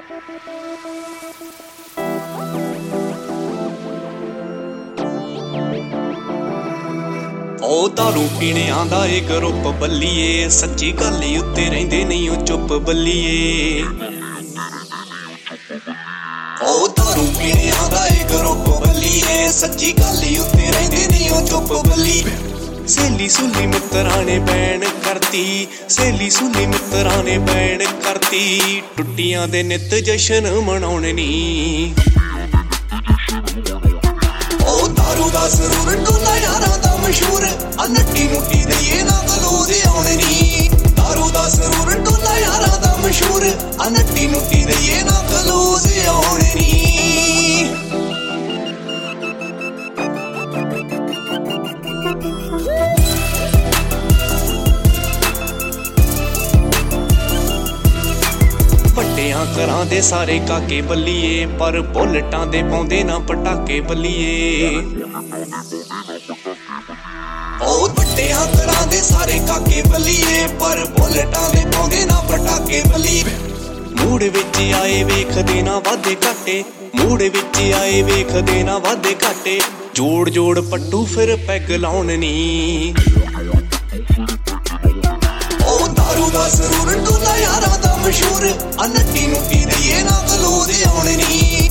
ਉਹ ਦਾਰੂ ਪੀਣਿਆਂ ਦਾ ਏ ਗਰੁੱਪ ਬੱਲੀਏ, ਸੱਚੀ ਗੱਲ ਉੱਤੇ ਰਹਿੰਦੇ ਨਹੀਂ ਉਹ ਚੁੱਪ ਬੱਲੀਏ। ਉਹ ਦਾਰੂ ਪੀਣਿਆਂ ਦਾ ਏ ਗਰੁੱਪ ਬੱਲੀਏ, ਸੱਚੀ ਗੱਲ ਉੱਤੇ ਰਹਿੰਦੇ ਨਹੀਂ ਉਹ ਚੁੱਪ ਬੱਲੀ। ਸਹੇਲੀ ਸੁਲੀ ਮਿੱਤਰਾਂ ਨੇ ਬੈਣ ਕਰਤੀ, ਸਹੇਲੀ ਸੁਲੀ ਮਿੱਤਰਾਂ ਨੇ ਬੈਣ ਕਰਤੀ, ਟੁੱਟੀਆਂ ਦੇ ਨਿੱਤ ਜਸ਼ਨ ਮਨਾਉਣੇ ਨੀ। ਉਹ ਦਾਰੂ ਦਾ ਸਰੂਰ ਡੋਲਾ ਯਾਰਾਂ ਦਾ ਮਸ਼ਹੂਰ, ਆ ਨੱਟੀ ਨੁੱਟੀ ਦਈਏ ਨਾ ਗਲੋਂ ਦੇ ਆਉਣੇ ਨੀ। ਦਾਰੂ ਦਾ ਸਰੂਰ ਡੋਲਾ ਯਾਰਾਂ ਦਾ ਮਸ਼ਹੂਰ, ਆ ਨੱਟੀ ਨੁੱਟੀ ਦਈਏ ਨਾ ਗਲੋਂ ਦੇ ਆਉਣੇ ਨੀ। ਵੱਡਿਆਂ ਘਰਾਂ ਦੇ ਸਾਰੇ ਕਾਕੇ ਬੱਲੀਏ, ਪਰ ਬੁਲਟਾਂ ਦੇ ਪਾਉਂਦੇ ਨਾ ਪਟਾਕੇ ਬੱਲੀਏ। ਉਹ ਵੱਡਿਆਂ ਘਰਾਂ ਦੇ ਸਾਰੇ ਕਾਕੇ ਬੱਲੀਏ, ਪਰ ਬੁਲਟਾਂ ਦੇ ਪਾਉਂਦੇ ਨਾ ਪਟਾਕੇ ਬੱਲੀ। ਮੂਡ ਵਿੱਚ ਆਏ ਵੇਖਦੇ ਨਾ ਵਾਧੇ ਘਾਟੇ, ਮੂਡ ਵਿੱਚ ਆਏ ਵੇਖਦੇ ਨਾ ਵਾਧੇ ਘਾਟੇ, ਜੋੜ ਜੋੜ ਪੱਟੂ ਫਿਰ ਪੈਗ ਲਾਉਣ ਨੀ। ਉਹ ਦਾਰੂ ਦਾ ਸਰੂਰ ਡੋਲਾ ਯਾਰਾਂ ਦਾ ਮਸ਼ਹੂਰ, ਆ ਨੱਟੀ ਨੁੱਟੀ ਦਈਏ ਨਾ ਗਲੋਂ ਦੇ ਆਉਣੇ ਨੀ।